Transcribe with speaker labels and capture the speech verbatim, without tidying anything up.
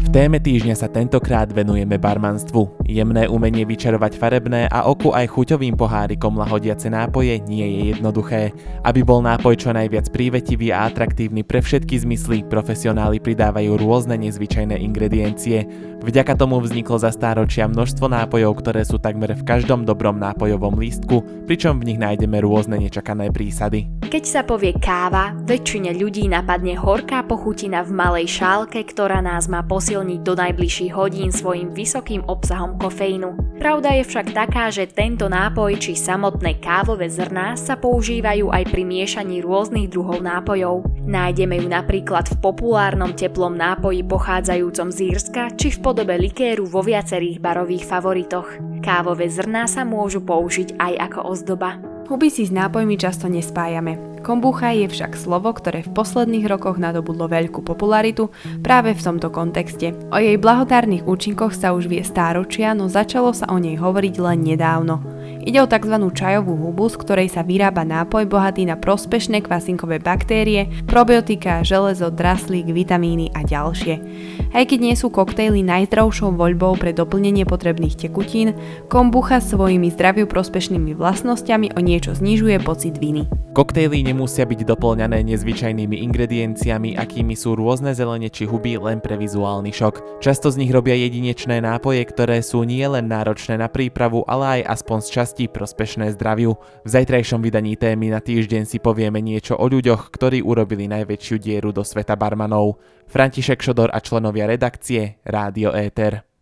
Speaker 1: V téme týždňa sa tentokrát venujeme barmanstvu. Jemné umenie vyčarovať farebné a oku aj chuťovým pohárikom lahodiace nápoje nie je jednoduché. Aby bol nápoj čo najviac prívetivý a atraktívny pre všetky zmysly, profesionáli pridávajú rôzne nezvyčajné ingrediencie. Vďaka tomu vzniklo za stáročia množstvo nápojov, ktoré sú takmer v každom dobrom nápojovom lístku, pričom v nich nájdeme rôzne nečakané prísady.
Speaker 2: Keď sa povie káva, väčšine ľudí napadne horká pochutina v malej šálke, ktorá nás má posilniť do najbližších hodín svojim vysokým obsahom kofeínu. Pravda je však taká, že tento nápoj či samotné kávové zrná sa používajú aj pri miešaní rôznych druhov nápojov. Nájdeme ju napríklad v populárnom teplom nápoji pochádzajúcom z Írska či v podobe likéru vo viacerých barových favoritoch. Kávové zrná sa môžu použiť aj ako ozdoba.
Speaker 3: Huby si s nápojmi často nespájame. Kombucha je však slovo, ktoré v posledných rokoch nadobudlo veľkú popularitu práve v tomto kontexte. O jej blahodárnych účinkoch sa už vie stáročia, no začalo sa o nej hovoriť len nedávno. Ide o tzv. Čajovú hubu, z ktorej sa vyrába nápoj bohatý na prospešné kvasinkové baktérie, probiotika, železo, draslík, vitamíny a ďalšie. Aj keď nie sú koktejly najzdravšou voľbou pre doplnenie potrebných tekutín, kombucha svojimi zdraviu prospešnými vlastnosťami o niečo znižuje pocit viny.
Speaker 1: Koktejly nemusia byť doplňané nezvyčajnými ingredienciami, akými sú rôzne zelene či huby len pre vizuálny šok. Často z nich robia jedinečné nápoje, ktoré sú nielen náročné na prípravu, ale aj aspoň z časti prospešné zdraviu. V zajtrajšom vydaní témy na týždeň si povieme niečo o ľuďoch, ktorí urobili najväčšiu dieru do sveta barmanov. František Šodor a členovia redakcie Rádio Éter.